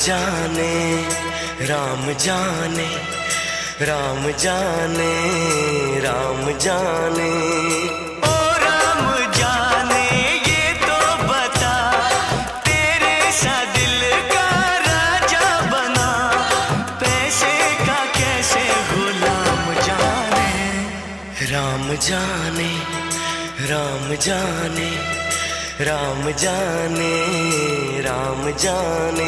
जाने राम जाने राम जाने राम जाने ओ राम जाने ये तो बता तेरे सा दिल का राजा बना पैसे का कैसे गुलाम जाने राम जाने राम जाने राम जाने राम जाने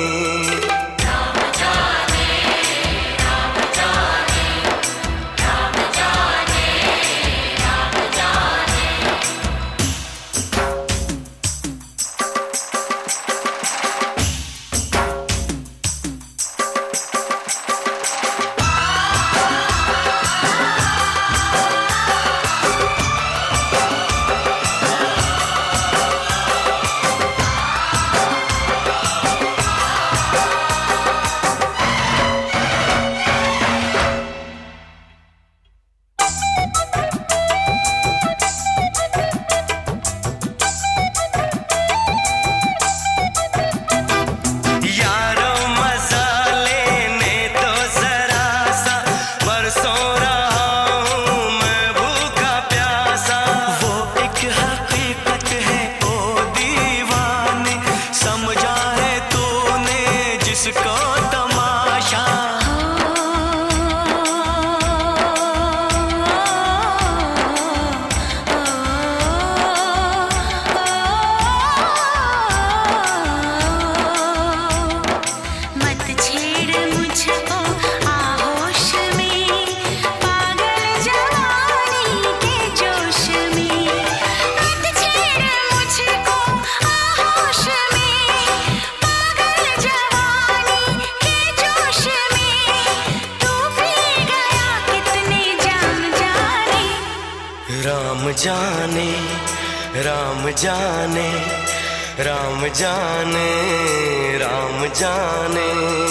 राम जाने राम जाने राम जाने राम जाने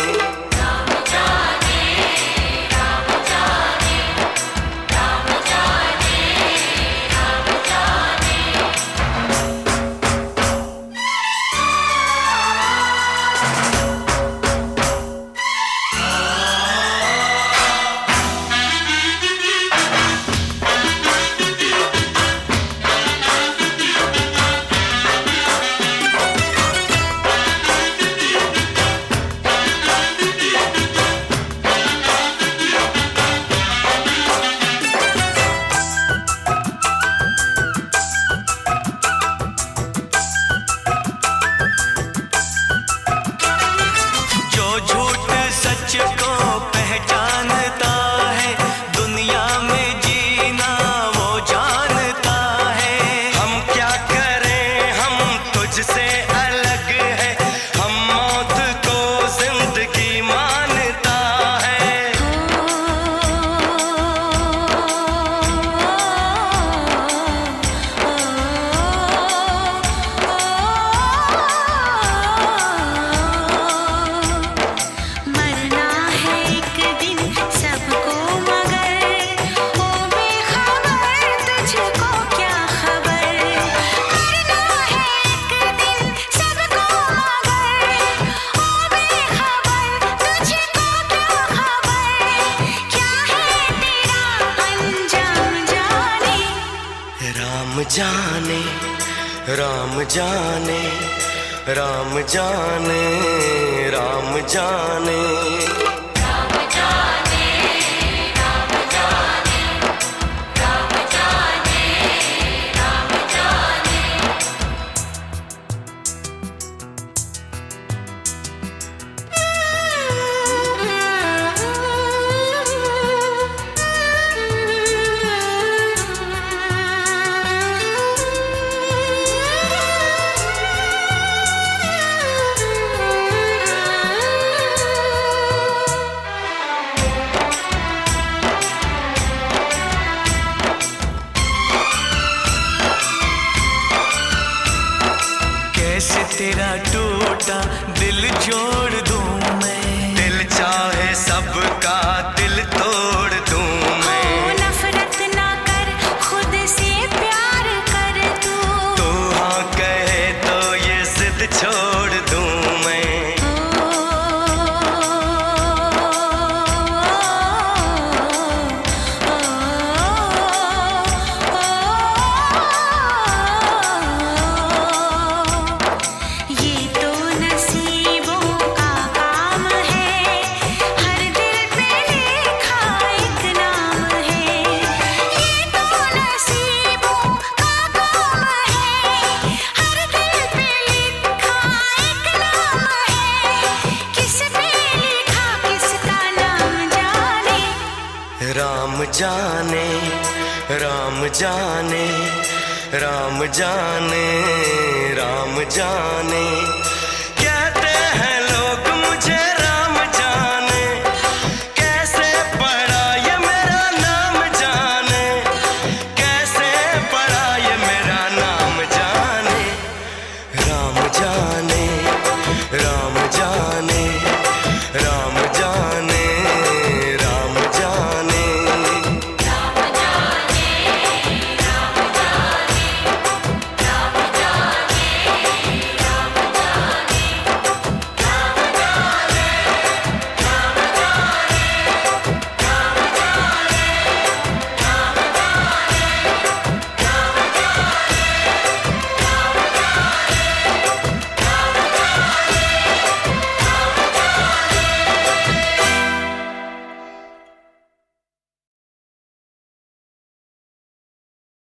जाने राम जाने राम जाने राम जाने तेरा टूटा दिल जोड़ दूं मैं, दिल चाहे सबका दिल तोड़ दूं मैं। नफरत ना कर, खुद से प्यार कर तू हाँ कहे तो ये जिद छोड़ दूं मैं। जाने, राम जाने, राम जाने, राम जाने।